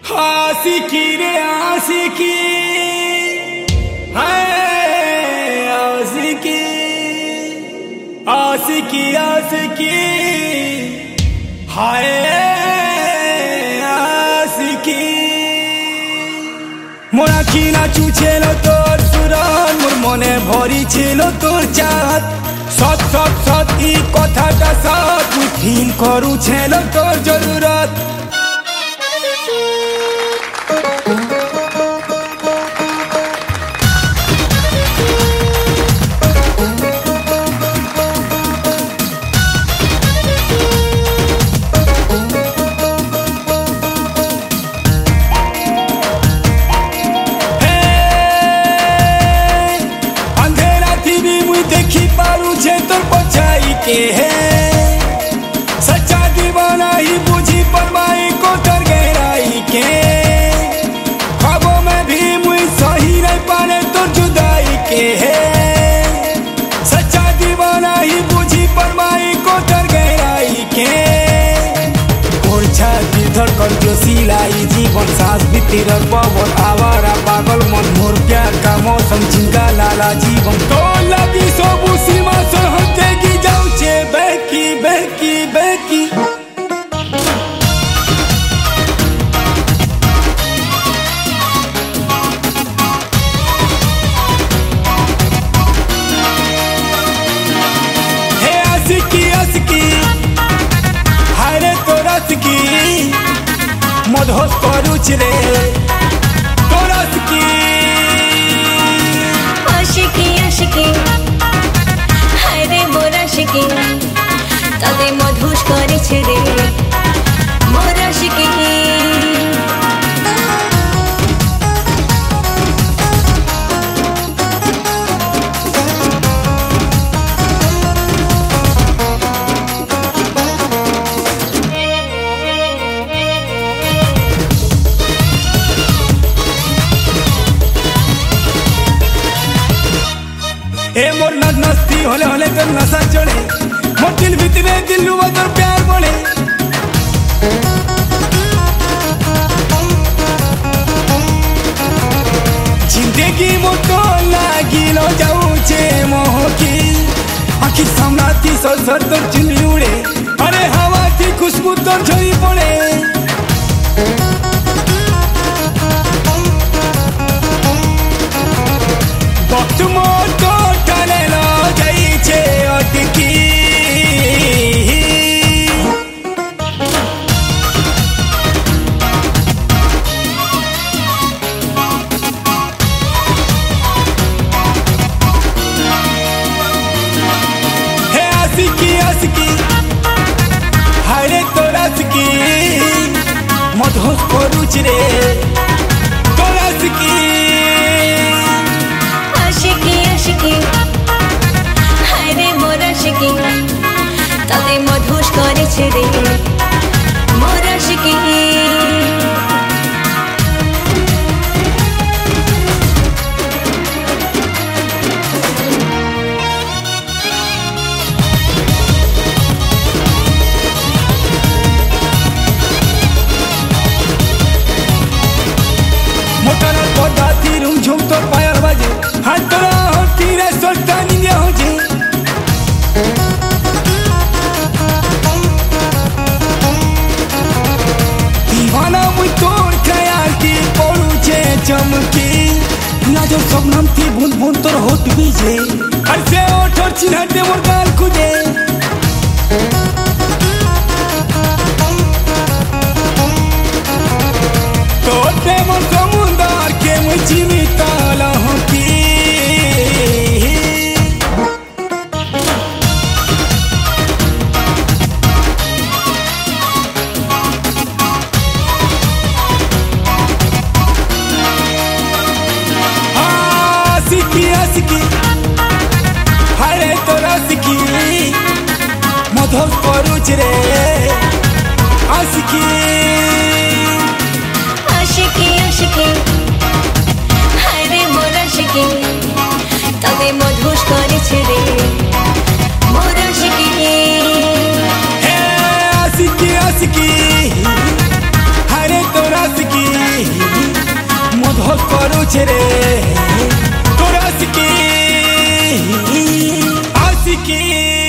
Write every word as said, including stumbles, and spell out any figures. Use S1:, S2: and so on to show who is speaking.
S1: आशिकी रे आशिकी है आशिकी आशिकी आशिकी हाय आशिकी मोर आखि ना चुछेल तोर सुरन मोर मने भरी छिल तोर चाहत सत सत सत ई कथाटा सत मुई फील करू छेल तोर जरूरत के है सच्चा दीवाना ही बुझी परवाई को तर गहराई के ख्वाबों में भी मुझे सही नहीं पाने तो जुदाई के है सच्चा दीवाना ही बुझी परवाई को तर गहराई के और छाती धड़कन जो सिलाई जीवन सांस भी तेरा पवन आवारा पागल मन मोर प्यार का मौसम जिंदा लाला जीवन तो लगी सब सीमा सरहद की जाऊ छे बेकी बेकी बेकी हे आशिकी आशिकी हाय रे तोरा आशिकी मधोस करूच रे तोरा आशिकी
S2: आशिकी आशिकी हाय रे मोर आशिकी तबे मधुस करेছে रे मोर आशिकी
S1: ए मोर नस्ती होले होले तो नशा चढ़े मोर दिल भीतरे दिल रुआ तोर प्यार बोले जिंदगी मोटो लागिलो जाऊ छे मोह की आखिर सामना थी सर सर तोर चुनरी उड़े अरे हवा थी खुशबू तोर झड़ी पड़े वक्त मोटो टले लो गई छे अटकी हे आशिकी आशिकी हाय रे तोरा आशिकी मधुस करूच रे तोरा आशिकी
S2: आशिकी आशिकी हाय रे मोर आशिकी तबे मधुस करेছে रे मोर आशिकी
S1: मोटर पदाती रूम झुम तो पायल बाजे हाथ तोरा होती रे सोटा निंदिया हो जे दीवाना मुई तोड़ ख्याल की पड़ू छे चमकी ना जो स्वप्नम थी भून भून तोर होट बीजे हर से ओठ और चिन्हते मोर गाल खुजे तोर प्रेम समुंदर के मुई जीवित लहू की आशिकी आशिकी हाय रे तोरा आशिकी मधुस करूच रे आशिकी
S2: आशिकी आशिकी हाय रे मोर आशिकी तबे मधुस करेছে रे मोर आशिकी
S1: हे आशिकी आशिकी हाय रे तोरा आशिकी মহক করুছে রে তোর আশিকি আশিকি